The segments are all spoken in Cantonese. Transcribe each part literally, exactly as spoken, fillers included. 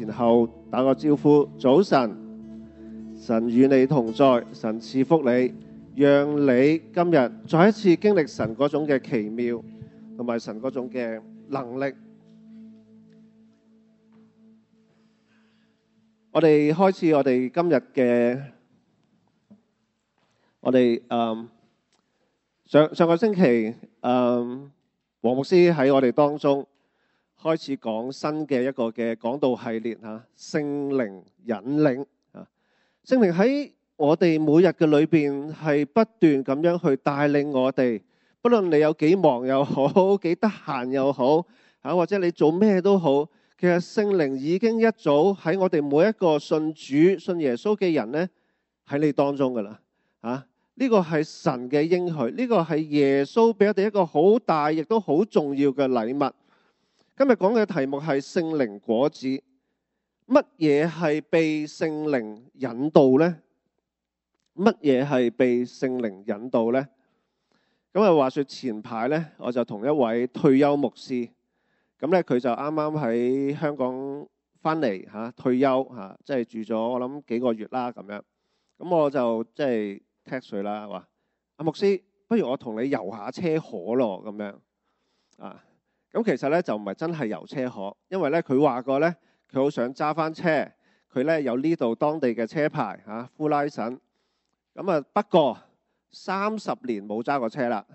前後打個招呼，早晨，神與你同在，神賜福你，讓你今日再一次經歷神嗰種嘅奇妙，同埋神嗰種嘅能力。我哋開始我哋今日嘅，我哋誒上上個星期誒黃牧師喺我哋當中開始講新嘅一個嘅講道系列嚇，聖靈引領啊，聖靈喺我哋每日嘅裏邊係不斷咁樣去帶領我哋，不論你有幾忙又好，幾得閒又好嚇，或者你做咩都好。其實聖靈已經一早喺我哋每一個信主、信耶穌嘅人呢，喺你當中噶啦，啊，呢個係神嘅應許，呢個係耶穌俾我哋一個好大亦都好重要嘅禮物。今日講嘅題目係聖靈果子，乜嘢係被聖靈引導呢？乜嘢係被聖靈引導呢？咁啊，話說前排呢，我就同一位退休牧師。咁咧，佢就啱啱喺香港翻嚟嚇退休嚇，即係住咗我諗幾個月啦咁樣。咁我就即係 text 佢啦，話阿牧師，不如我同你遊下車河咯咁樣啊。咁其實咧就唔係真係遊車河，因為咧佢話過咧，佢好想揸翻車，佢咧有呢度當地嘅車牌嚇，full license。咁啊，不過三十年冇揸過車啦。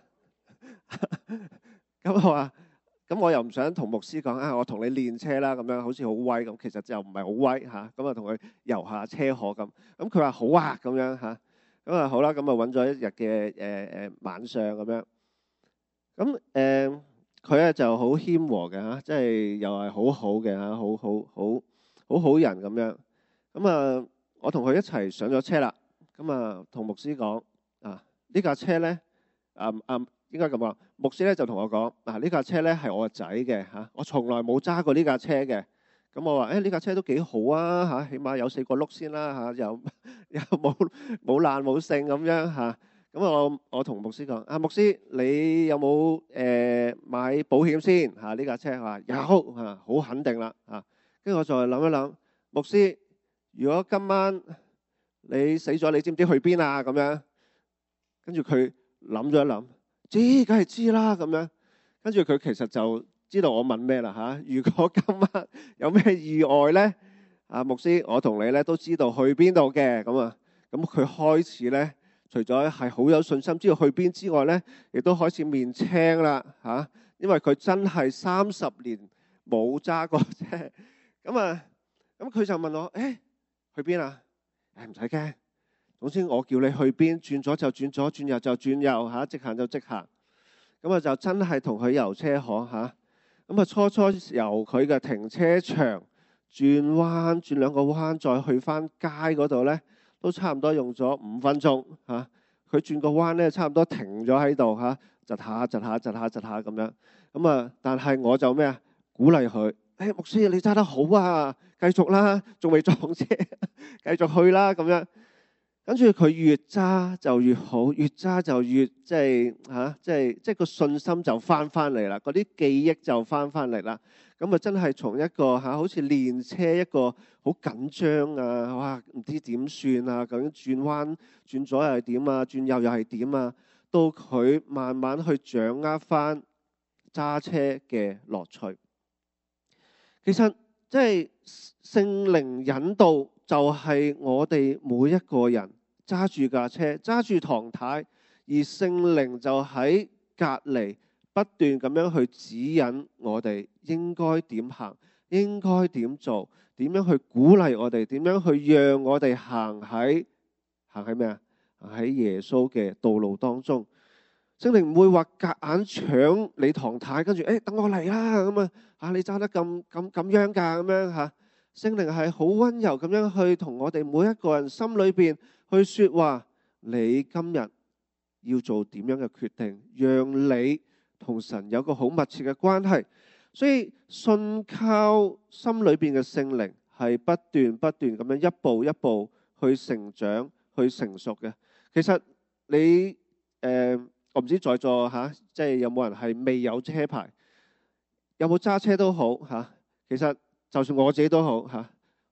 咁我話。咁我又唔想同牧師講啊，我同你練車啦，咁樣好似好威咁，其實就唔係好威嚇。咁啊，同佢遊下車河咁。咁佢話好啊，咁樣嚇。咁啊好啦，咁啊揾咗一日嘅誒誒晚上咁樣。咁誒佢咧就好謙和嘅嚇，即係又係好好嘅嚇，好好好好好人咁樣。咁啊，我同佢一齊上咗車啦。咁啊，同牧師講啊，呢架車咧啊啊。應該咁講，牧師咧就同我講：嗱，呢架車咧係我個仔嘅嚇，我從來冇揸過呢架車嘅。咁我話：誒呢架車都幾好啊嚇，起碼有四個轆先啦嚇，又又冇冇爛冇剩咁樣嚇。咁我我同牧師講：啊牧師，你有冇誒買保險先嚇？呢架車話有嚇，好肯定啦嚇。跟住我再諗一諗，牧師，如果今晚你死咗，你知唔知去邊啊？咁樣，跟住佢諗咗一諗。知，梗係知啦咁樣。跟住佢其實就知道我問咩啦嚇。如果今晚有咩意外咧，啊牧師，我同你咧都知道去邊度嘅咁啊。咁佢開始咧，除咗係好有信心知道去邊之外咧，亦都開始面青啦嚇。因為佢真係三十年冇揸過車。咁啊，咁佢就問我：誒去邊啊？誒唔使驚。總之我叫你去邊，轉左就轉左，轉右就轉右嚇，直行就直行。咁啊就真係同佢遊車河嚇。咁啊初初由佢嘅停車場轉彎，轉兩個彎，再去翻街嗰度咧，都差唔多用咗五分鐘嚇。佢轉個彎咧，差唔多停咗喺度嚇，窒下窒下窒下窒下咁樣。咁啊，但係我就咩啊？鼓勵佢：誒牧師，你揸得好啊，繼續啦，仲未撞車，繼續去啦咁樣。跟住佢越揸就越好，越揸就越即係嚇，即係即係個信心就翻翻嚟啦，嗰啲記憶就翻翻嚟啦。咁啊真係從一個嚇好似練車一個好緊張啊，哇唔知點算啊，究竟轉彎轉左又係點啊，轉右又係點啊，到佢慢慢去掌握翻揸車嘅樂趣。其實即係聖靈引導就係我哋每一個人。揸住架車，揸住唐太，而聖靈就喺隔離不斷咁樣去指引我哋應該點行，應該點做，點樣去鼓勵我哋，點樣去讓我哋行喺行喺咩啊？行喺耶穌嘅道路當中。聖靈唔會話夾硬搶你唐太，跟住誒等我嚟啦咁啊嚇！你揸得咁咁咁樣㗎咁樣嚇。聖靈係好溫柔咁樣去同我哋每一個人心裏邊。去說話，你今日要做點樣嘅決定，讓你同神有個好密切嘅關係。所以信靠心裏邊嘅聖靈係不斷不斷咁樣一步一步去成長、去成熟嘅。其實你誒、呃，我唔知在座嚇，即係有冇人係未有車牌，有冇揸車都好嚇。其實就算我自己都好嚇。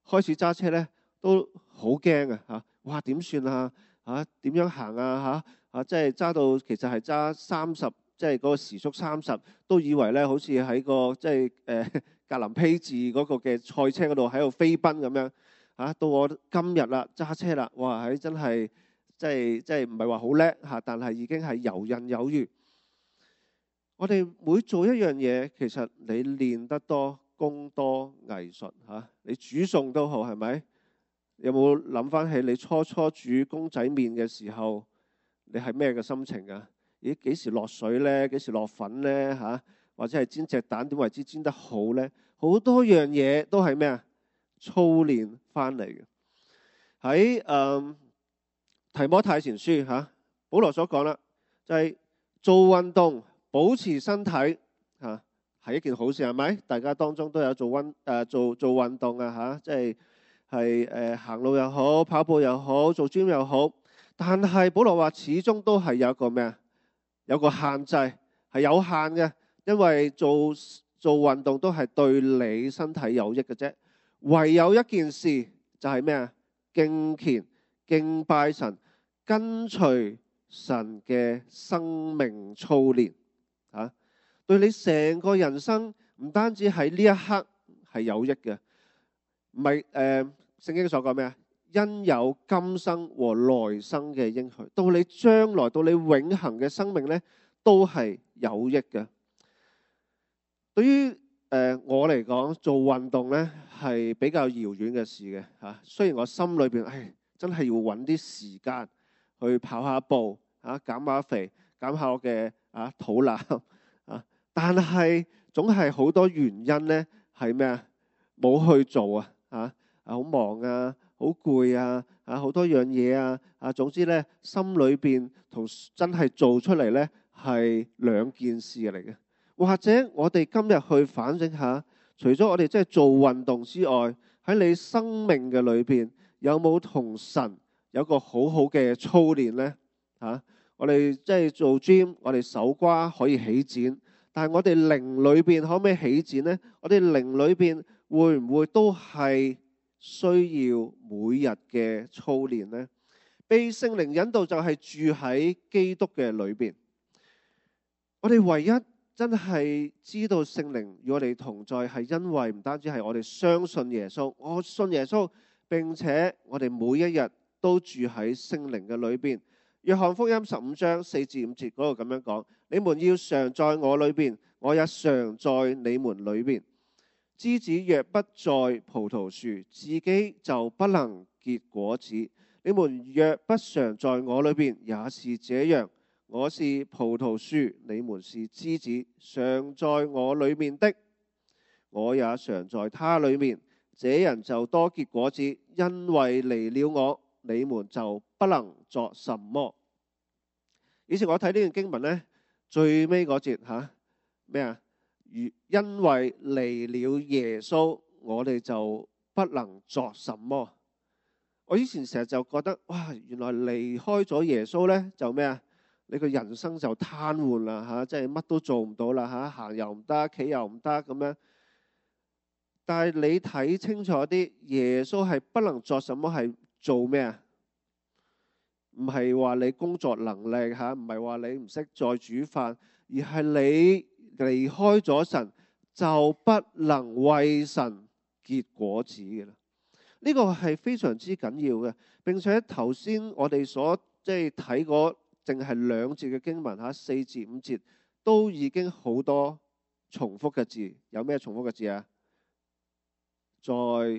開始揸車咧都好驚啊嚇！哇點算啊嚇？點樣行啊嚇？啊即係揸到其實係揸三十，即係嗰個時速三十，都以為咧好似喺個即係誒格林披治嗰個嘅賽車嗰度喺度飛奔咁樣嚇。到我今日啦揸車啦，哇係真係即係即係唔係話好叻嚇，但係已經係游刃有餘。我哋每做一樣嘢，其實你練得多，功多藝術嚇。你煮餸都好，係咪？有冇諗翻起你初初煮公仔麵嘅時候，你係咩嘅心情啊？咦，幾時落水呢？幾時落粉呢？嚇，或者係煎隻蛋點為之煎得好呢？好多樣嘢都係咩啊？操練翻嚟嘅。喺誒提摩太前書嚇，保羅所講啦，就係、是、做運動。保持身體嚇係一件好事，係咪？大家當中都有做運誒做做運動啊嚇，即係係誒行路又好，跑步又好，做 gym 又好。但係保羅話始終都係有一個咩啊？有個限制係有限嘅，因為做做運動都係對你身體有益嘅啫。唯有一件事就係咩啊？敬虔、敬拜神、跟隨神嘅生命操練。啊，對你成個人生唔單止喺呢一刻係有益嘅，唔係誒聖經所講咩啊？因有今生和來生嘅應許，到你將來到你永恆嘅生命咧，都係有益嘅。對於誒、呃、我嚟講，做運動咧係比較遙遠嘅事嘅嚇、啊。雖然我心裏邊係真係要揾啲時間去跑下步嚇，減下肥，減下我嘅啊肚腩啊，但係總係好多原因咧，係咩啊？冇去做啊，啊好忙啊，好攰啊，啊好多樣嘢啊，啊總之咧，心裏邊同真係做出嚟咧係兩件事嚟嘅。或者我哋今日去反省下，除咗我哋即係做運動之外，喺你生命嘅裏邊有冇同神有個好好嘅操練咧？啊！我哋即係做 gym， 我哋手瓜可以起展，但係我哋靈裏邊可唔可以起展呢？我哋靈裏邊會唔會都係需要每日嘅操練呢？被聖靈引導就係住喺基督嘅裏邊。我哋唯一真係知道聖靈與我哋同在，係因為唔單止係我哋相信耶穌，我信耶穌，並且我哋每一日都住喺聖靈嘅裏邊。約翰福音十五章四至五節嗰度咁樣講：你們要常在我裏邊，我也常在你們裏邊。枝子若不在葡萄樹，自己就不能結果子。你們若不常在我裏邊，也是這樣。我是葡萄樹，你們是枝子，常在我裏面的，我也常在他裏面。這人就多結果子，因為離了我，你們就不能作什麼。以前我睇呢段經文呢，最尾嗰節吓咩啊？如因為離了耶穌，我哋就不能作什麼。我以前成日就覺得，哇，原來離開咗耶穌呢，就咩啊？你個人生就癱瘓啦吓，即係乜都做唔到啦吓，行又唔得，企又唔得咁樣。但係你睇清楚啲，耶穌係不能作什麼，係做咩啊？唔係話你工作能力嚇，唔係話你唔識再煮飯，而係你離開咗神就不能為神結果子嘅啦。呢個係非常之緊要嘅。並且頭先我哋所即係睇過，淨係兩節嘅經文嚇，四至五節都已經好多重複嘅字。有咩重複嘅字啊？在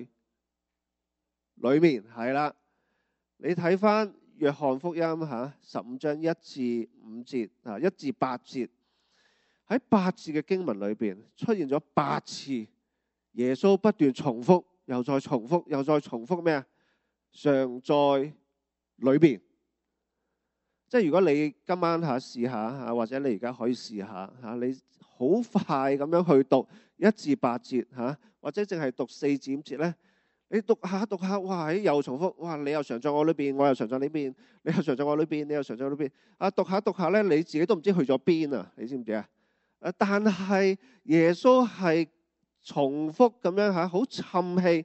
裏面係啦，你睇翻約翰福音嚇十五章一至五節啊，一至八節，喺八節嘅經文裏邊出現咗八次，耶穌不斷重複，又再重複，又再重複咩啊？常在裏邊。即係如果你今晚嚇試下嚇，或者你而家可以試下嚇，你好快咁樣去讀一至八節嚇，或者淨係讀四至五節咧。你讀下讀下，哇！又重複，哇！你又常在我裏邊，我又常在呢邊，你又常在我裏邊，你又常在裏邊。啊，讀下讀下咧，你自己都唔知去咗邊啊！你知唔知啊？誒，但係耶穌係重複咁樣嚇，好沉氣，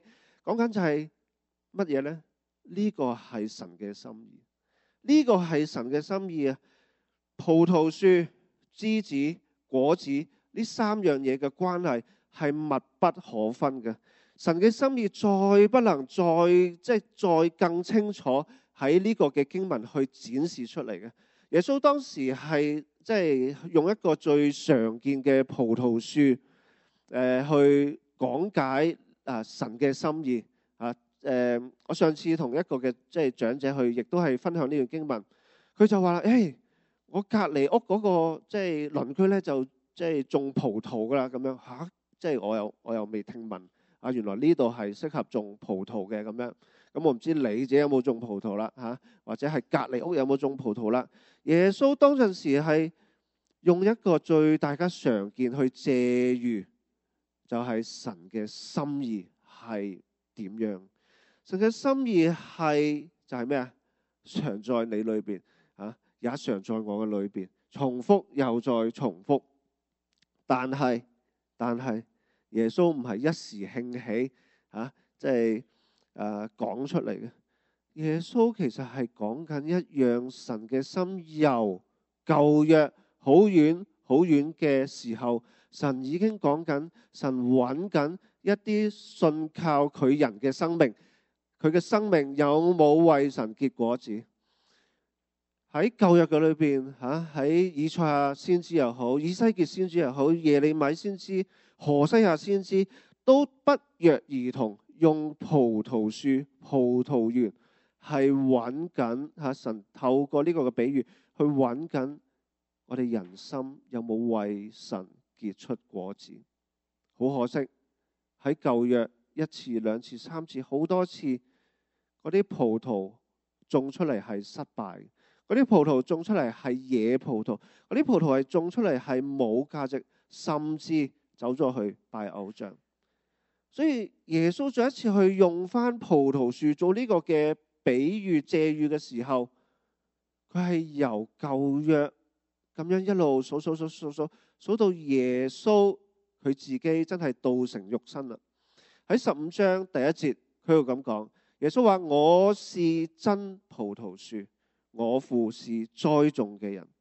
講緊就係乜嘢呢？呢個係神嘅心意，呢個係神嘅心意啊！葡萄樹、枝子、果子呢三樣嘢嘅關係係密不可分嘅。神嘅心意再不能再即係再更清楚喺呢個嘅經文去展示出嚟嘅。耶穌當時係即係用一個最常見嘅葡萄樹誒、呃、去講解啊神嘅心意啊誒、呃。我上次同一個嘅即係長者去，亦都係分享呢段經文，佢就話啦：誒、欸，我隔離屋嗰個即係鄰居咧，就即係種葡萄噶啦，咁樣嚇，即係我又我又未聽聞。啊，原來呢度係適合種葡萄嘅咁樣，咁我唔知你自己有冇種葡萄啦嚇，或者係隔離屋有冇種葡萄啦。耶穌當陣時係用一個最大家常見去借喻，就係神嘅心意係點樣？神嘅心意係就係咩啊？常在你裏邊啊，也常在我嘅裏邊，重複又再重複，但係但係。耶穌唔係一時興起啊，即係誒講出嚟嘅。耶穌其實係講緊一樣神嘅心，由舊約好遠好遠嘅時候，神已經講緊，神揾緊一啲信靠佢人嘅生命，佢嘅生命有冇為神結果子？喺舊約嘅裏邊嚇，喺以賽亞先知又好，以西結先知又好，耶利米先知、何西阿先知都不約而同用葡萄樹、葡萄園係揾緊嚇神，透過呢個嘅比喻去揾緊我哋人心有冇為神結出果子。好可惜喺舊約一次、兩次、三次、好多次，嗰啲葡萄種出嚟係失敗。嗰啲葡萄種出嚟係野葡萄，嗰啲葡萄係種出嚟係冇價值，甚至走咗去拜偶像。所以耶穌再一次去用翻葡萄樹做呢個嘅比喻借喻嘅時候，佢係由舊約咁樣一路數數數數數數到耶穌佢自己真係道成肉身啦。喺十五章第一節佢又咁講，耶穌話：我是真葡萄樹，我父是栽種嘅人。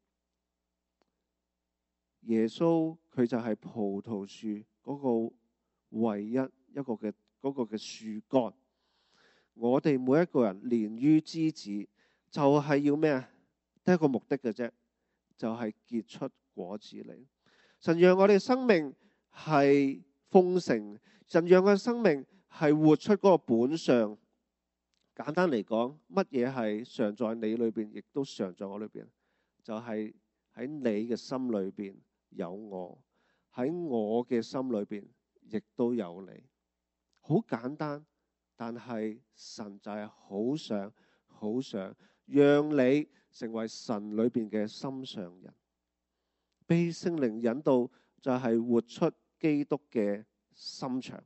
耶穌佢就係葡萄樹嗰個唯一一個嘅嗰個嘅樹幹。我哋每一個人連於枝子，就係要咩啊？得一個目的嘅啫，就係結出果子嚟。神讓我哋生命係豐盛，神讓我哋生命係活出嗰個本相。簡單嚟講，乜嘢係常在你裏邊，亦都常在我裏邊？就係喺你嘅心裏邊有我，喺我嘅心裏邊亦都有你。好簡單，但係神就係好想好想讓你成為神裏邊嘅心上人，被聖靈引導就係活出基督嘅心腸。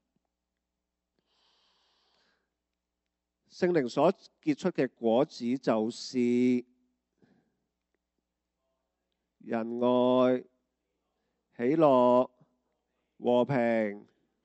聖靈所結出嘅果子就是仁愛、喜樂、和平、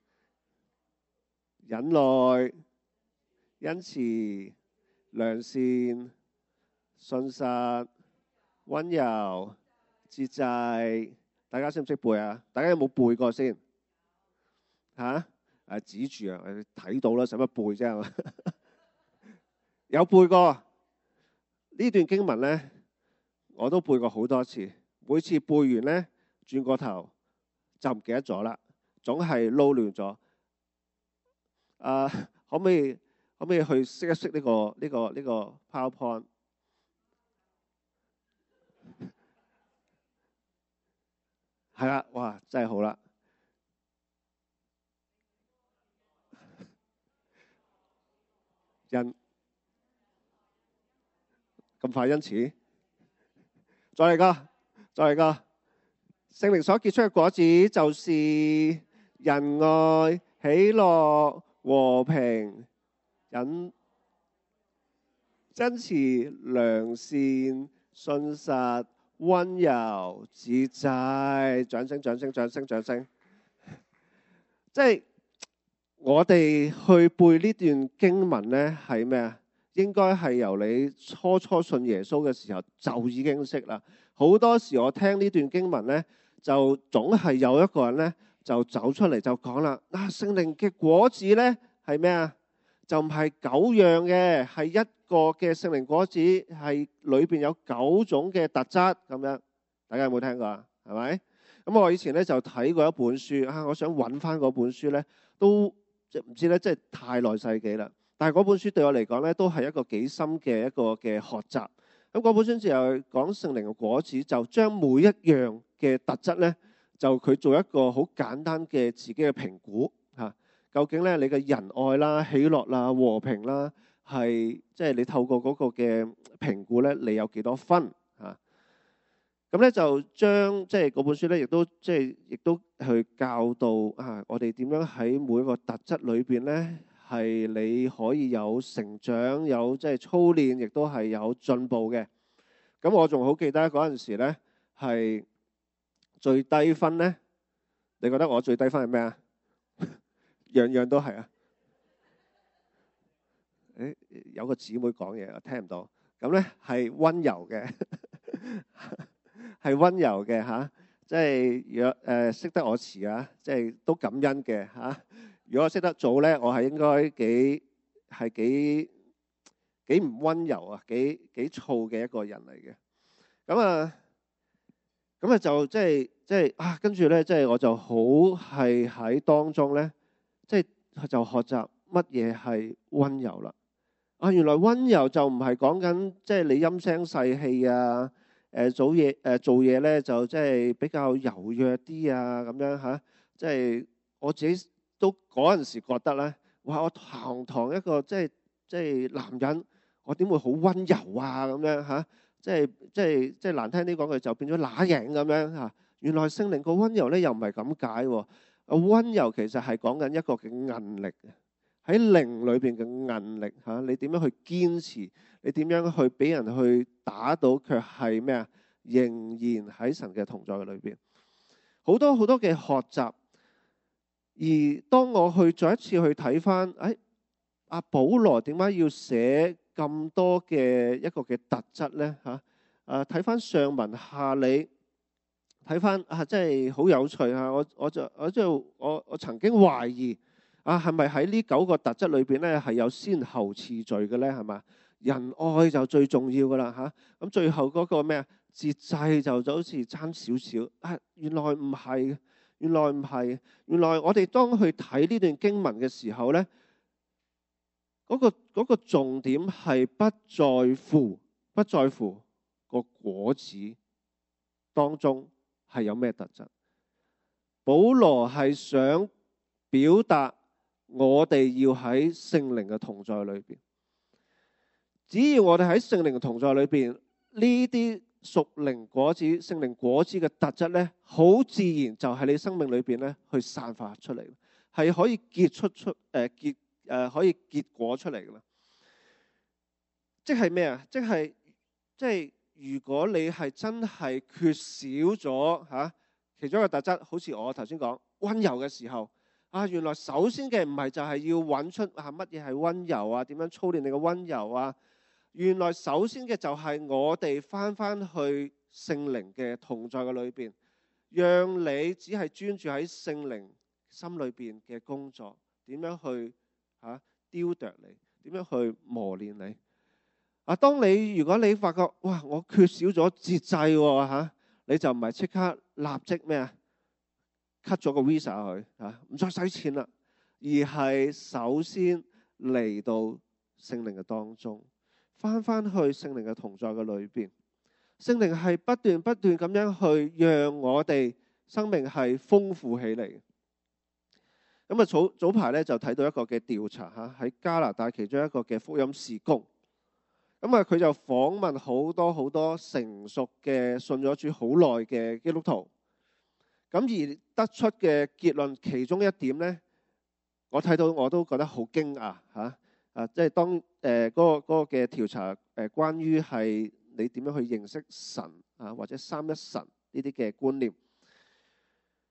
忍耐、恩慈、良善、信實、溫柔、節制。大家識唔識背啊？大家有冇背過先？吓？誒，指住啊，睇到啦，使乜背啫？有背過呢段經文呢，我都背過好多次。每次背完呢，轉個頭就唔記得咗啦，總係撈亂咗。啊，可唔可以可唔可以去識一識呢個呢個呢個 PowerPoint？ 係啦，哇，真係好啦！人咁快因此，再嚟個，再嚟個。聖靈所結出嘅果子就是仁愛、喜樂、和平、忍、真慈、良善、信實、溫柔、節制。掌聲！掌聲！掌聲！掌聲！即係我哋去背呢段經文咧係咩啊？應該係由你初初信耶穌嘅時候就已經識啦。好多時我聽呢段經文咧，就總係有一個人咧就走出嚟就講啦，啊，聖靈嘅果子咧係咩啊？就唔係九樣嘅，係一個嘅聖靈果子，係裏邊有九種嘅特質咁樣。大家有冇聽過啊？係咪？咁我以前咧就睇過一本書啊，我想揾翻嗰本書咧，都即係唔知咧，即係太耐世紀啦。但係嗰本書對我嚟講咧，都係一個幾深嘅一個嘅學習。咁嗰本書就係講聖靈嘅果子，就將每一樣嘅特質咧，就佢做一個好簡單嘅自己嘅評估嚇。究竟咧你嘅仁愛啦、喜樂啦、和平啦，係即係你透過嗰個嘅評估咧，你有幾多分嚇？咁咧就將即係嗰本書咧，亦都即係亦都去教導啊，我哋點樣喺每一個特質裏邊咧，係你可以有成長，有即係操練，亦都係有進步嘅。咁我仲好記得嗰陣時咧，係最低分咧。你覺得我最低分係咩啊？樣樣都係啊！誒，有個姊妹講嘢，我聽唔到。咁咧係溫柔嘅。係溫柔嘅嚇，即係如果誒識得我遲啊，即係都感恩嘅嚇。如果我識得早咧，我係應該幾係幾幾唔溫柔啊，幾幾燥嘅一個人嚟嘅。咁啊，咁啊就即係即係啊，跟住咧即係我就好係喺當中咧，即係就學習乜嘢係溫柔啦。啊，原來溫柔就唔係講緊即係你陰聲細氣啊。誒做嘢誒做嘢咧就即係比較柔弱啲啊咁樣嚇，即係我自己都嗰陣時覺得咧，哇！我堂堂一個即係即係男人，我點會好溫柔啊咁樣嚇？即係即係即係難聽啲講句就變咗乸型咁樣嚇。原來聖靈個溫柔咧又唔係咁解喎，溫柔其實係講緊一個嘅韌力，喺靈裏邊嘅韌力嚇，你點樣去堅持？你點樣去俾人去打倒，卻係咩啊？仍然喺神嘅同在嘅裏邊，好多好多嘅學習。而當我去再一次去睇翻，誒阿保羅點解要寫咁多嘅一個嘅特質咧？嚇，誒睇翻上文下理，睇翻啊，真係好有趣嚇！我我就我就我我曾經懷疑啊，係咪喺呢九個特質裏邊咧係有先後次序嘅咧？係嘛？仁愛就最重要噶啦嚇，咁最後嗰個咩啊？節制就就好似爭少少啊！原來唔係，原來唔係，原來我哋當去睇呢段經文嘅時候咧，嗰個嗰個重點係不在乎，不在乎個果子當中係有咩特質。保羅係想表達我哋要喺聖靈嘅同在裏邊。只要我哋喺聖靈嘅同在裏邊，呢啲屬靈果子、聖靈果子嘅特質咧，好自然就喺你生命裏邊咧去散發出嚟，係可以結出出誒、呃、結誒、呃、可以結果出嚟噶啦。即係咩啊？即係即係如果你係真係缺少咗嚇、啊、其中一個特質，好似我頭先講溫柔嘅時候啊，原來首先嘅唔係就係要揾出啊乜嘢係溫柔啊，點樣操練你嘅溫柔啊。原來首先嘅就係我哋翻翻去聖靈嘅同在嘅裏邊，讓你只係專注喺聖靈心裏邊嘅工作，點樣去嚇雕琢你，點樣去磨練你。啊，當你如果你發覺哇，我缺少咗節制喎嚇，你就唔係即刻立即咩啊 cut 咗個 visa 去嚇，唔再使錢啦，而係首先嚟到聖靈嘅當中。翻翻去聖靈嘅同在嘅裏邊，聖靈係不斷不斷咁樣去讓我哋生命係豐富起嚟。咁啊早早排咧就睇到一個嘅調查嚇，喺加拿大其中一個嘅福音事工。咁啊佢就訪問好多好多成熟嘅信咗主好耐嘅基督徒。咁而得出嘅結論其中一點咧，我睇到我都覺得好驚訝嚇。啊，即係當誒嗰、呃那個嗰、那個嘅調查誒、呃，關於係你點樣去認識神啊，或者三一神呢啲嘅觀念。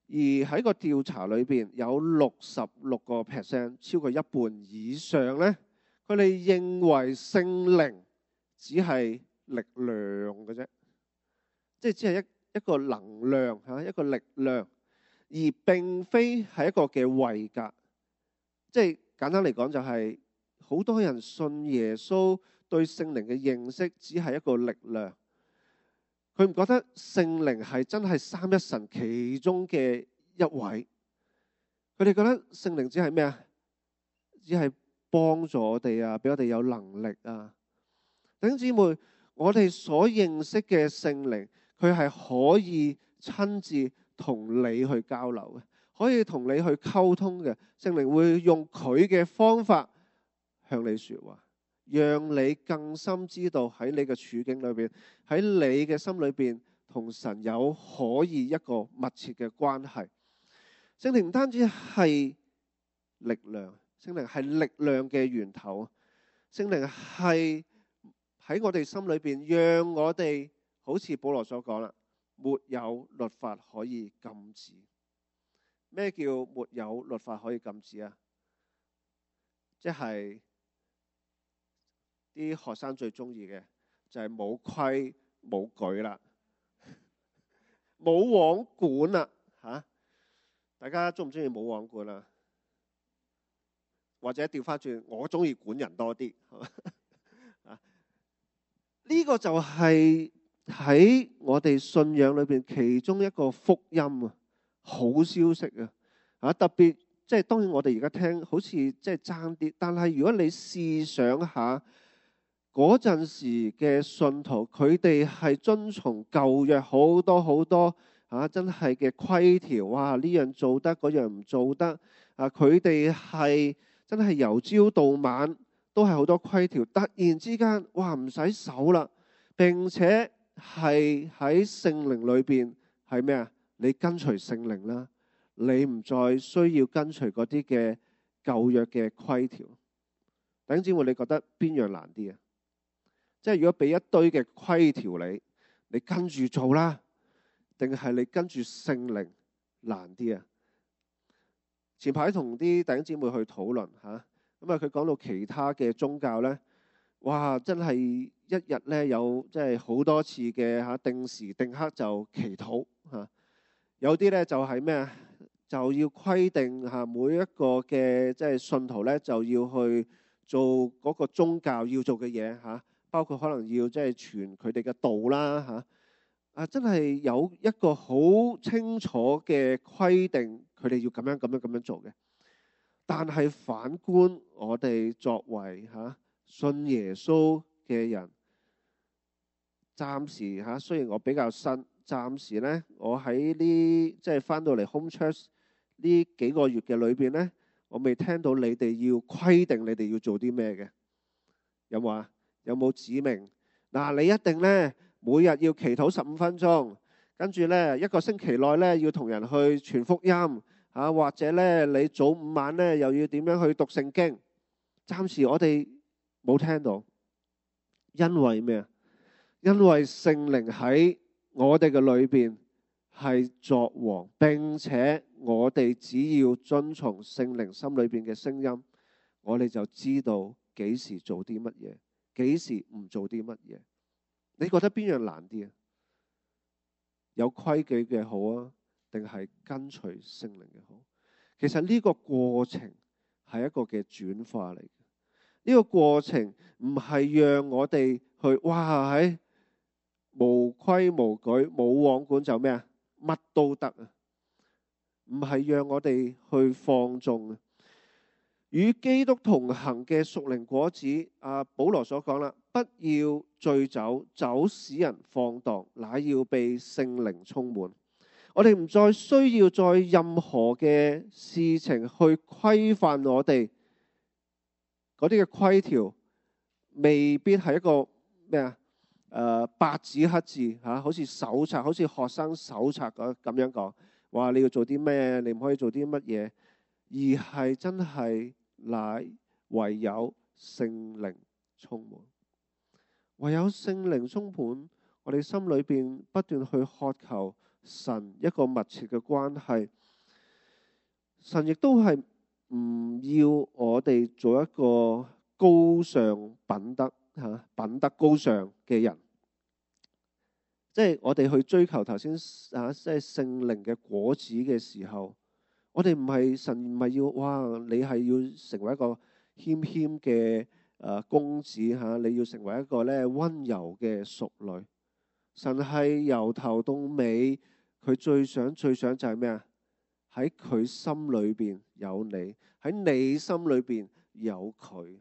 而喺個調查裏邊有六十六個 percent， 超過一半以上咧，佢哋認為聖靈只係力量嘅啫，即係只係一一個能量嚇，一個力量，而並非係一個嘅位格。即係簡單嚟講，就係好多人信耶穌，對聖靈嘅認識只係一個力量。佢唔覺得聖靈係真係三一神其中嘅一位。佢哋覺得聖靈只係咩啊？只係幫助我哋啊，俾我哋有能力啊。弟兄姊妹，我哋所認識嘅聖靈，佢係可以親自同你去交流嘅，可以同你去溝通嘅。聖靈會用佢嘅方法向你說話，讓你更深知道喺你嘅處境裏邊，喺你嘅心裏邊同神有可以一個密切嘅關係。聖靈唔單止係力量，聖靈係力量嘅源頭。聖靈係喺我哋心裏邊，讓我哋好似保羅所講啦，沒有律法可以禁止。咩叫沒有律法可以禁止啊？即係啲學生最中意嘅就係冇規冇矩啦，冇王管啦吓。大家中唔中意冇王管啊？或者調翻轉，我中意管人多啲啊？呢個就係喺我哋信仰裏邊其中一個福音啊，好消息啊！啊，特別即係當然我哋而家聽好似即係爭啲，但係如果你試想下嗰陣時嘅信徒，佢哋係遵從舊約好多好多啊，真係嘅規條，哇！呢樣做得，嗰樣唔做得啊！佢哋係真係由朝到晚都係好多規條，突然之間哇唔使守啦，並且係喺聖靈裏邊係咩啊？你跟隨聖靈啦，你唔再需要跟隨嗰啲嘅舊約嘅規條。弟兄姊妹，你覺得邊樣難啲啊？即係如果俾一堆嘅規條你，你跟住做啦，定係你跟住聖靈難啲啊？前排同啲弟兄姊妹去討論吓，咁啊佢講到其他嘅宗教咧，哇真係一日咧有即係好多次嘅吓，定時定刻就祈禱吓，有啲咧就係咩啊？就要規定吓每一個嘅即係信徒咧就要去做嗰個宗教要做嘅嘢吓，包括可能要即係傳佢哋嘅道啦吓，啊真係有一個好清楚嘅規定，佢哋要咁樣咁樣咁樣做嘅。但係反觀我哋作為吓信耶穌嘅人，暫時吓雖然我比較新，暫時咧我喺呢即係翻到嚟 home church 呢幾個月嘅裏邊咧，我未聽到你哋要規定你哋要做啲咩嘅。有冇啊？有冇指明嗱？你一定咧每日要祈禱十五分鐘，跟住咧一個星期內咧要同人去傳福音啊，或者咧你早午晚咧又要點樣去讀聖經？暫時我哋冇聽到，因為咩啊？因為聖靈喺我哋嘅裏邊係作王，並且我哋只要遵從聖靈心裏邊嘅聲音，我哋就知道幾時做啲乜嘢，幾時唔做啲乜嘢。你覺得邊樣難啲啊？有規矩嘅好啊，定係跟隨聖靈嘅好？其實呢個過程係一個嘅轉化嚟嘅。呢個過程唔係讓我哋去哇喺無規無矩冇王管就咩啊？乜都得啊！唔係讓我哋去放縱啊！與基督同行嘅屬靈果子，啊保羅所講啦，不要醉酒，酒使人放蕩，乃要被聖靈充滿。我哋唔再需要在任何嘅事情去規範我哋嗰啲嘅規條，未必係一個咩啊？誒、呃、白紙黑字嚇、啊，好似手冊，好似學生手冊咁樣講，話你要做啲咩，你唔可以做啲乜嘢，而係真係乃唯有聖靈充滿，唯有聖靈充滿，我哋心裏邊不斷去渴求神一個密切嘅關係。神亦都係唔要我哋做一個高尚品德嚇品德高尚嘅人，即係我哋去追求頭先啊，即係聖靈嘅果子嘅時候，我哋唔係神唔係要哇，你係要成為一個謙謙嘅誒公子嚇，你要成為一個咧溫柔嘅淑女。神係由頭到尾，佢最想最想就係咩啊？喺佢心裏邊有你，喺你心裏邊有佢。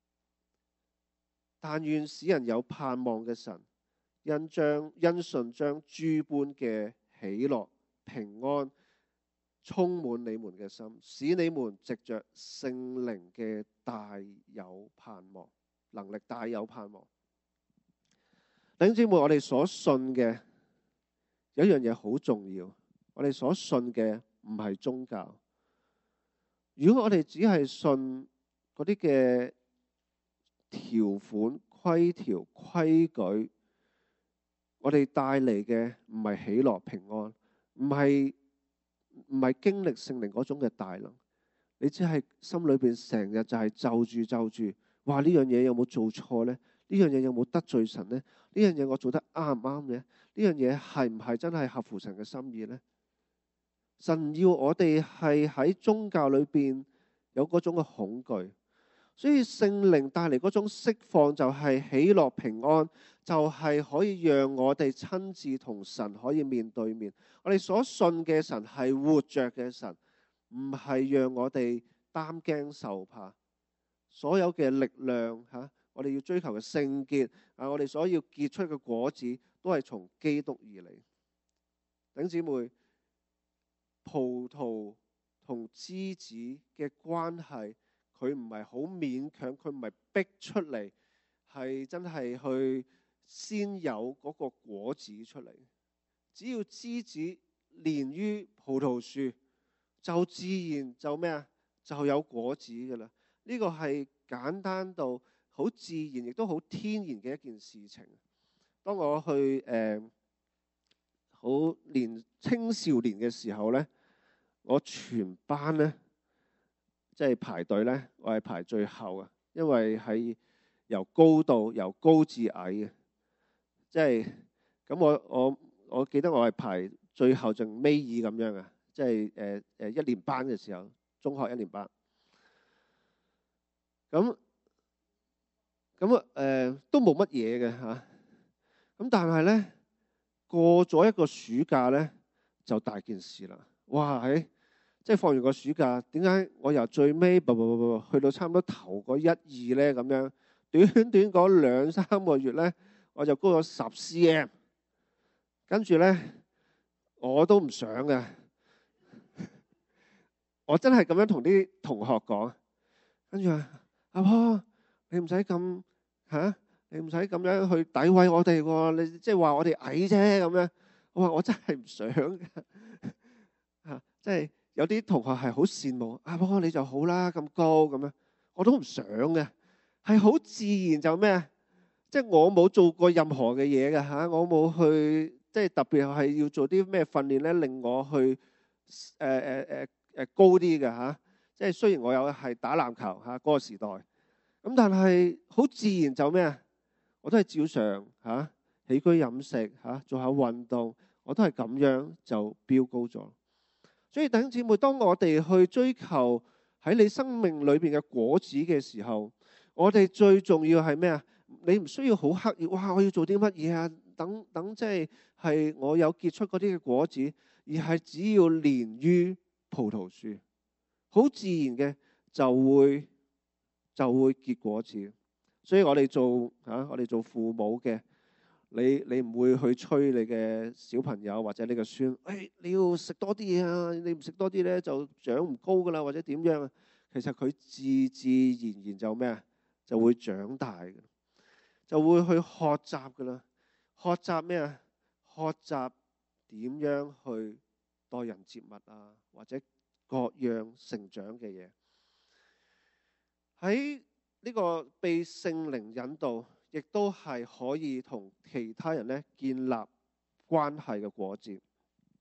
但願使人有盼望嘅神，因將因信將諸般嘅喜樂平安充滿你們嘅心，使你們藉着聖靈嘅大有盼望，能力大有盼望。弟兄姊妹，我哋所信嘅有一樣嘢好重要，我哋所信嘅唔係宗教。如果我哋只係信嗰啲嘅條款、規條、規矩，我哋帶嚟嘅唔係喜樂平安，唔係唔係經歷聖靈嗰種嘅大能。你只係心裏邊成日就係就住就住，哇！呢樣嘢有冇做錯呢？呢樣嘢有冇得罪神呢？呢樣嘢我做得啱唔啱呢？呢樣嘢係唔係真係合乎神嘅心意呢？神要我哋係喺宗教裏邊有嗰種嘅恐懼，所以聖靈帶嚟嗰種釋放就係喜樂平安，就係可以讓我哋親自同神可以面對面。我哋所信嘅神係活着嘅神，唔係讓我哋擔驚受怕。所有嘅力量吓，我哋要追求嘅聖潔啊，我哋所要結出嘅果子都係從基督而嚟。弟兄姊妹，葡萄同枝子嘅關係，佢唔係好勉強，佢唔係逼出嚟，係真係去先有嗰個果子出嚟。只要枝子連於葡萄樹，就自然就咩啊？就有果子噶啦。呢個係簡單到好自然，亦都好天然嘅一件事情。當我去誒好、呃、年青少年嘅時候咧，我全班咧即係排隊咧，我係排最後啊，因為係由高度由高至矮嘅，即係咁我我我記得我係排最後仲尾二咁樣啊，即係誒誒一年班嘅時候，中學一年班。咁咁啊誒都冇乜嘢嘅嚇，咁但係咧過咗一個暑假咧就大件事啦！哇喺即係放完個暑假，點解我由最尾啵啵啵啵去到差唔多頭嗰一二咧咁樣，短短嗰兩三個月咧我就高咗十 cm， 跟住咧我都唔想嘅，我真係咁樣同啲同學講，跟住話。阿婆，你唔使咁嚇，你唔使咁樣去詆毀我哋喎。你即係話我哋矮啫咁樣。我話我真係唔想㗎嚇，即係有啲同學係好羨慕。阿婆你就好啦，咁高咁樣，我都唔想嘅。係好自然就咩啊？即係我冇做過任何嘅嘢嘅嚇，我冇去即係特別係要做啲咩訓練咧，令我去誒誒誒誒高啲嘅嚇。即係雖然我有係打籃球嚇嗰個時代，咁但係好自然就咩啊？我都係照常嚇起居飲食嚇做下運動，我都係咁樣就飆高咗。所以弟兄姊妹，當我哋去追求喺你生命裏邊嘅果子嘅時候，我哋最重要係咩啊？你唔需要好刻意，哇！我要做啲乜嘢啊？等等，即係係我有結出嗰啲嘅果子，而係只要連於葡萄樹。好自然嘅就會就會結果子，所以我哋做嚇、啊、我哋做父母嘅，你你唔會去催你嘅小朋友或者你嘅孫，誒、哎、你要食多啲嘢啊！你唔食多啲咧就長唔高噶啦，或者點樣啊？其實佢自自然然就咩啊？就會長大嘅，就會去學習噶啦。學習咩啊？學習點樣去待人接物啊，或者各樣成長嘅嘢，喺呢個被聖靈引導，亦都係可以同其他人咧建立關係嘅果子。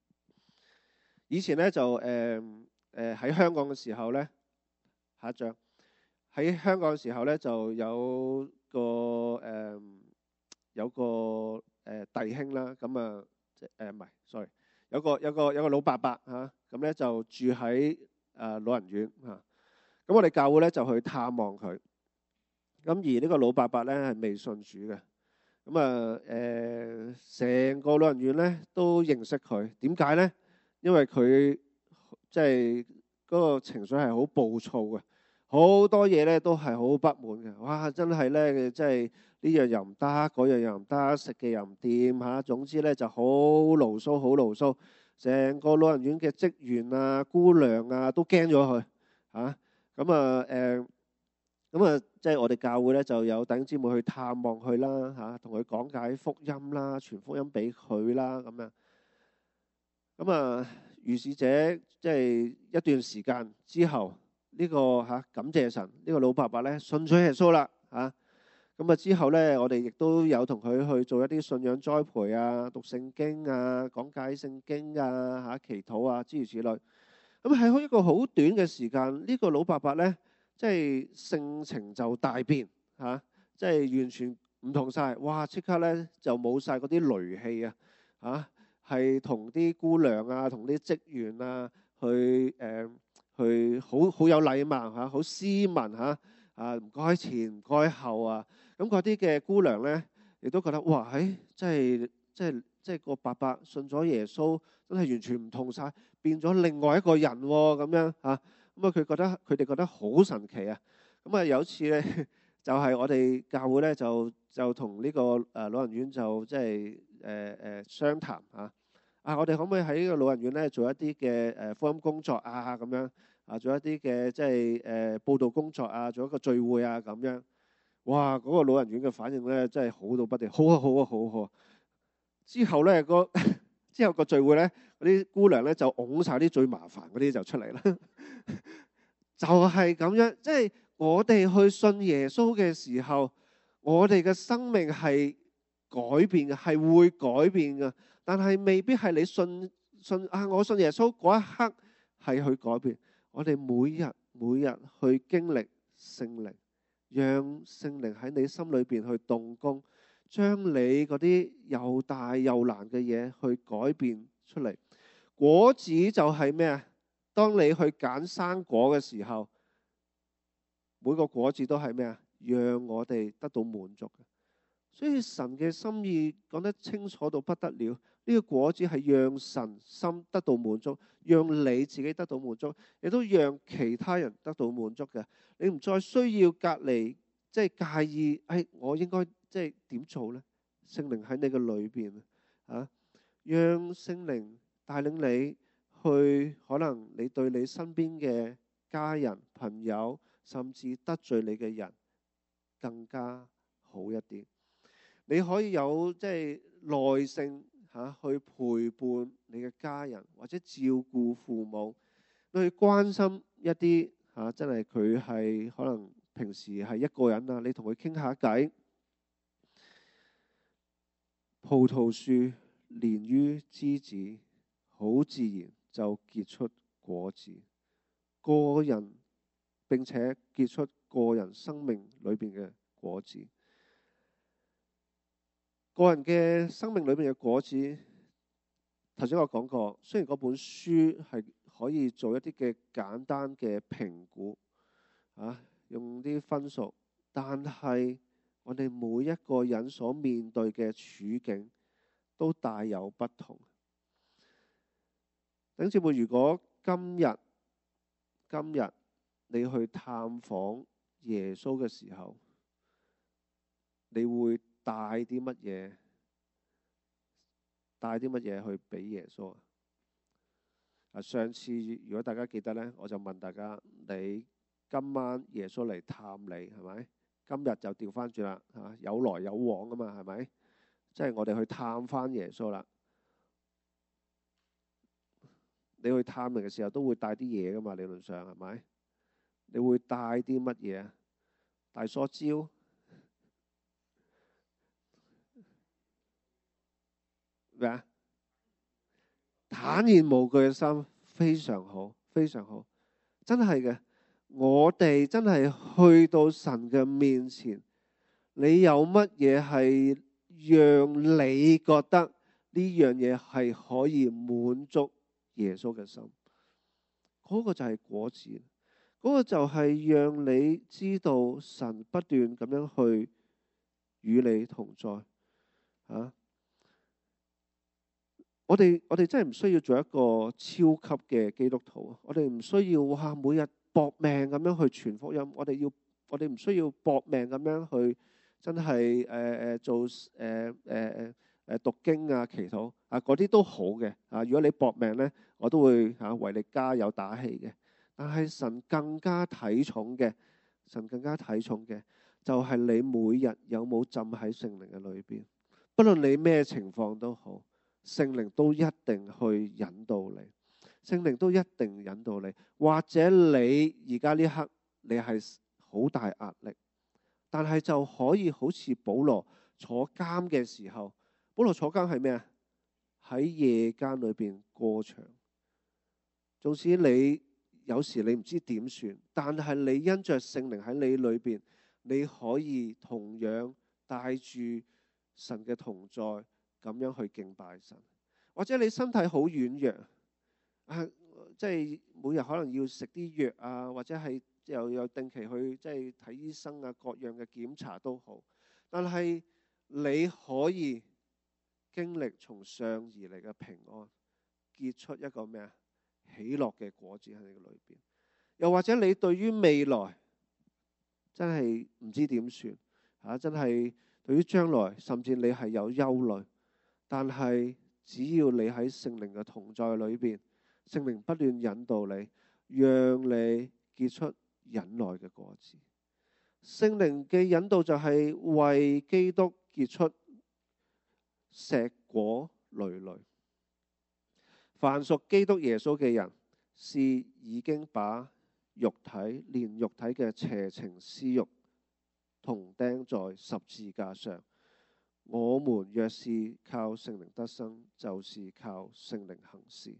以前咧就誒誒喺香港嘅時候咧，下一張喺香港嘅時候咧就有個誒、呃、有個誒、呃、弟兄啦，咁啊誒唔係，sorry，有個有個有個老伯伯嚇，咁咧就住喺誒老人院嚇，咁我哋教會咧就去探望佢，咁而呢個老伯伯咧係未信主嘅。咁啊，誒，成個老人院咧都認識佢。點解咧？因為佢即係嗰個情緒係好暴躁嘅，好多嘢咧都係好不滿嘅。哇！真係咧，即係呢樣又唔得，嗰樣又唔得，食嘅又唔掂嚇。總之咧就好牢騷，好牢騷。成個老人院嘅職員啊、姑娘啊都驚咗佢嚇。咁啊，誒。咁啊，即係我哋教會咧就有弟兄姊妹去探望佢啦，嚇，同佢講解福音啦，傳福音俾佢啦，咁樣。咁啊，如是者即係一段時間之後，呢個嚇感謝神，呢個老伯伯咧信咗耶穌啦，嚇。咁啊之後咧，我哋亦都有同佢去做一啲信仰栽培啊、讀聖經啊、講解聖經啊、嚇祈禱啊諸如此類。咁喺一個好短嘅時間，呢個老伯伯咧，即係性情就大變嚇，即係完全唔同晒。哇！即刻咧就冇晒嗰啲戾氣啊嚇，係同啲姑娘啊、同啲職員啊去誒去好好有禮貌嚇，好斯文嚇啊，唔該前唔該後啊。咁嗰啲嘅姑娘咧，亦都覺得哇！誒，即係即係即係個伯伯信咗耶穌，真係完全唔同晒，變咗另外一個人喎咁樣嚇。咁啊，佢覺得佢哋覺得好神奇啊！咁啊，有次咧，就係我哋教會咧，就就同呢個誒老人院就即係誒誒商談嚇啊！我哋可唔可以喺呢個老人院咧做一啲嘅誒福音工作啊？咁樣啊，做一啲嘅即係誒佈道工作啊，做一個聚會啊咁樣。哇！嗰個老人院嘅反應咧，真係好到不得了，好啊好啊好好啊！之後咧個之後個聚會咧，嗰啲姑娘咧就擁晒啲最麻煩嗰啲就出嚟啦。就係咁樣，即係我哋去信耶穌嘅時候，我哋嘅生命係改變嘅，係會改變嘅。但係未必係你信信啊，我信耶穌嗰一刻係去改變。我哋每日每日去經歷聖靈，讓聖靈喺你心裏邊去動工，將你嗰啲又大又難嘅嘢去改變出嚟。果子就係咩啊？當你去揀生果嘅時候，每個果子都係咩啊？讓我哋得到滿足嘅。所以神嘅心意講得清楚到不得了。呢個果子係讓神心得到滿足，讓你自己得到滿足，亦都讓其他人得到滿足嘅。你唔再需要隔離，即係介意，誒，我應該即係點做呢？聖靈喺你嘅裏邊啊，讓聖靈帶領你去，可能你對你身邊嘅家人、朋友，甚至得罪你嘅人更加好一啲。你可以有即係耐性嚇去陪伴你嘅家人，或者照顧父母，你去關心一啲嚇，真係佢係可能平時係一個人啊，你同佢傾下偈。葡萄樹連於枝子，好自然就結出果子。個人並且結出個人生命裏邊嘅果子。個人嘅生命裏面嘅果子，頭先我講過，雖然嗰本書係可以做一啲嘅簡單嘅評估，啊，用啲分數，但係我哋每一個人所面對嘅處境都大有不同。弟兄姊妹，如果今日今日你去探訪耶穌嘅時候，你會帶啲乜嘢？帶啲乜嘢去俾耶穌啊？上次如果大家記得呢，我就問大家：你今晚耶穌嚟探你係咪？今日就調翻轉啦，嚇，有來有往啊嘛，係咪？即係我哋去探翻耶穌啦。你去探人嘅時候都會帶啲嘢噶嘛，理論上係咪？你會帶啲乜嘢啊？大梳蕉？咩啊？坦然無懼嘅心， 非常好，非常好，真係嘅。我哋真係去到神嘅面前，你有乜嘢係讓你覺得呢樣嘢係可以滿足耶穌嘅心？嗰個就係果子，嗰個就係讓你知道神不斷咁樣去與你同在啊！我哋我哋真係唔需要做一個超級嘅基督徒，我哋唔需要哇每日搏命咁樣去傳福音，我哋要我哋唔需要搏命咁樣去真係誒誒做誒誒誒誒讀經啊、祈禱啊，嗰啲都好嘅啊。如果你搏命咧，我都會嚇為你加油打氣嘅。但係神更加睇重嘅，神更加睇重嘅就係你每日有冇浸喺聖靈嘅裏邊，不論你咩情況都好。聖靈都一定去引導你，聖靈都一定引導你。或者你而家呢刻你係好大壓力，但係就可以好似保羅坐監嘅時候，保羅坐監係咩啊？喺夜間裏邊歌唱。縱使你有時你唔知點算，但係你因着聖靈喺你裏邊，你可以同樣帶住神嘅同在，咁樣去敬拜神。或者你身體好軟弱啊，即係每日可能要食啲藥啊，或者係又有定期去即係睇醫生啊，各樣嘅檢查都好。但係你可以經歷從上而嚟嘅平安，結出一個咩啊？喜樂嘅果子喺你嘅裏邊。又或者你對於未來真係唔知點算啊，真係對於將來甚至你係有憂慮。但係只要你喺聖靈嘅同在裏邊，聖靈不斷引導你，讓你結出忍耐嘅果子。聖靈嘅引導就係為基督結出碩果累累。凡屬基督耶穌嘅人，是已經把肉體連肉體嘅邪情私慾同釘在十字架上。我們若是靠聖靈得生，就是靠聖靈行事。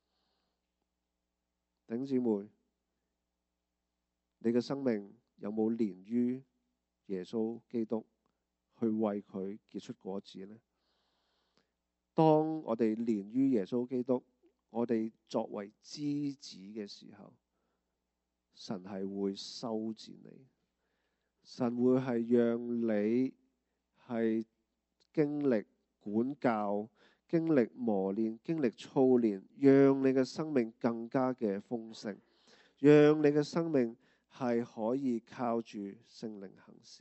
弟兄姊妹，你嘅生命有冇連於耶穌基督，去為佢結出果子呢？當我哋連於耶穌基督，我哋作為枝子嘅時候，神係會修剪你，神會係讓你係經歷管教、經歷磨練、經歷操練，讓你嘅生命更加嘅豐盛，讓你嘅生命係可以靠住聖靈行事。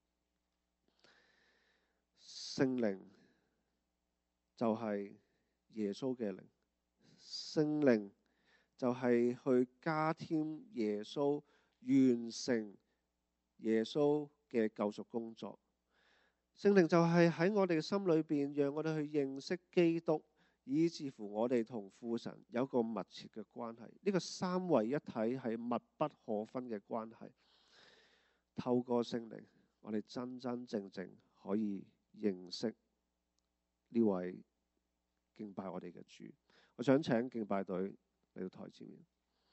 聖靈就係耶穌嘅靈，聖靈就係去加添耶穌，完成耶穌嘅救贖工作。聖靈就係喺我哋嘅心裏邊，讓我哋去認識基督，以至乎我哋同父神有一個密切嘅關係。呢個三位一體係密不可分嘅關係。透過聖靈，我哋真真正正可以認識呢位敬拜我哋嘅主。我想請敬拜隊嚟到台前面。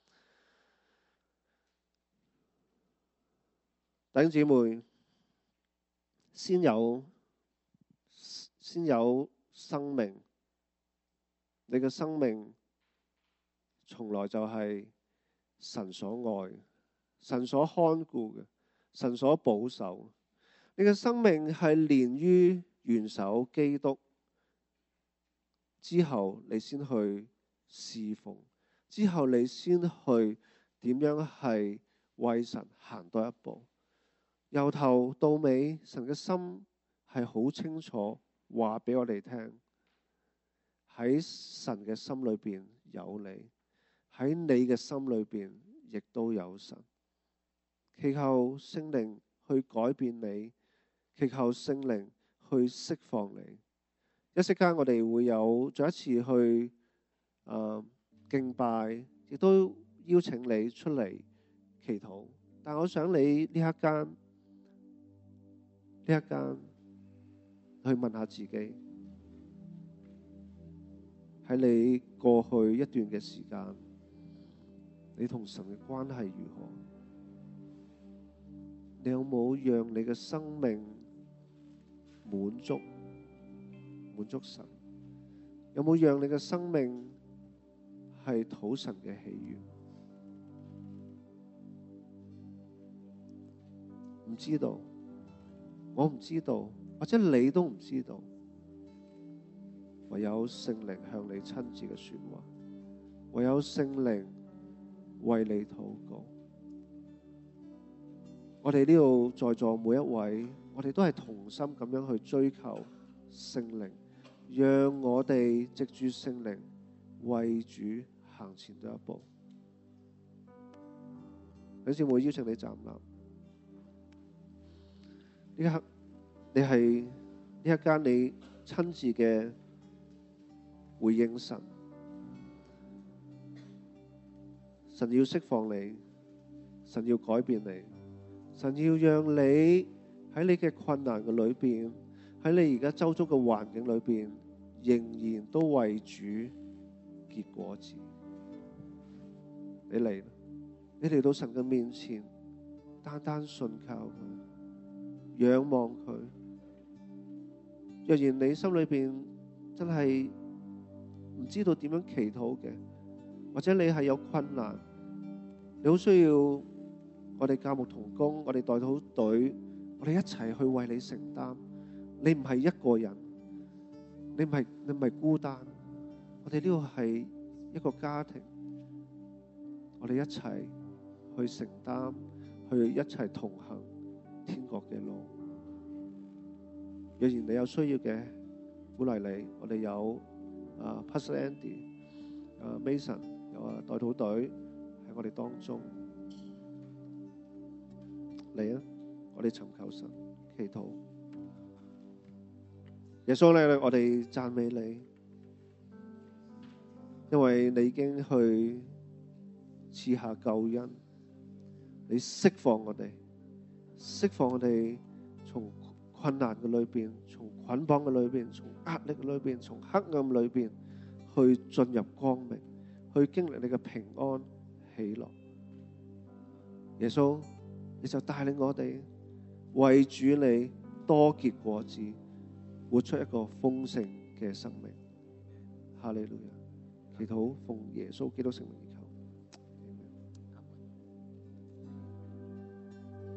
弟兄姊妹，先有先有生命，你嘅生命從來就係神所愛、神所看顧嘅、神所保守。你嘅生命係連於元首基督之後，你先去侍奉，之後你先去點樣係為神行多一步。由頭到尾，神嘅心係好清楚話俾我哋聽，喺神嘅心裏邊有你，喺你嘅心裏邊亦都有神。祈求聖靈去改變你，祈求聖靈去釋放你。一息間我哋會有再一次去、呃、敬拜，亦都邀請你出嚟祈禱。但我想你呢一間呢一間去問下自己，喺你過去一段嘅時間， 你同神嘅關係如何？你有冇讓你嘅生命滿足滿足神？有冇讓你嘅生命係討神嘅喜悅？唔知道，我唔知道，或者你都唔知道，唯有聖靈向你親自嘅說話，唯有聖靈為你禱告。我哋呢度在座每一位，我哋都係同心咁樣去追求聖靈，讓我哋藉住聖靈為主行前咗一步。有時會邀請你站立。呢一刻，你係呢一間你親自嘅回應神，神要釋放你，神要改變你，神要讓你喺你嘅困難嘅裏邊，喺你而家周遭嘅環境裏邊，仍然都為主結果子。你嚟啦，你嚟到神嘅面前，單單信靠佢，仰望佢。若然你心裏邊真係唔知道點樣祈禱嘅，或者你係有困難，你好需要我哋教牧同工，我哋代禱隊，我哋一齊去為你承擔。你唔係一個人，你唔係你唔係孤單，我哋呢個係一個家庭，我哋一齊去承擔，去一齊同行天國嘅路。若然你有需要嘅，鼓勵你，我哋有啊 Pastor Andy、啊 Mason， 有啊代禱隊喺我哋當中。嚟啊！我哋尋求神，祈禱。耶穌咧，我哋讚美你，因為你已經去賜下救恩，你釋放我哋，釋放我哋從困難嘅裏邊，從捆綁嘅裏邊，從壓力嘅裏邊，從黑暗裏邊去進入光明，去經歷你嘅平安喜樂。耶穌，你就帶領我哋為主你多結果子，活出一個豐盛嘅生命。哈利路亞！祈禱奉耶穌基督聖名。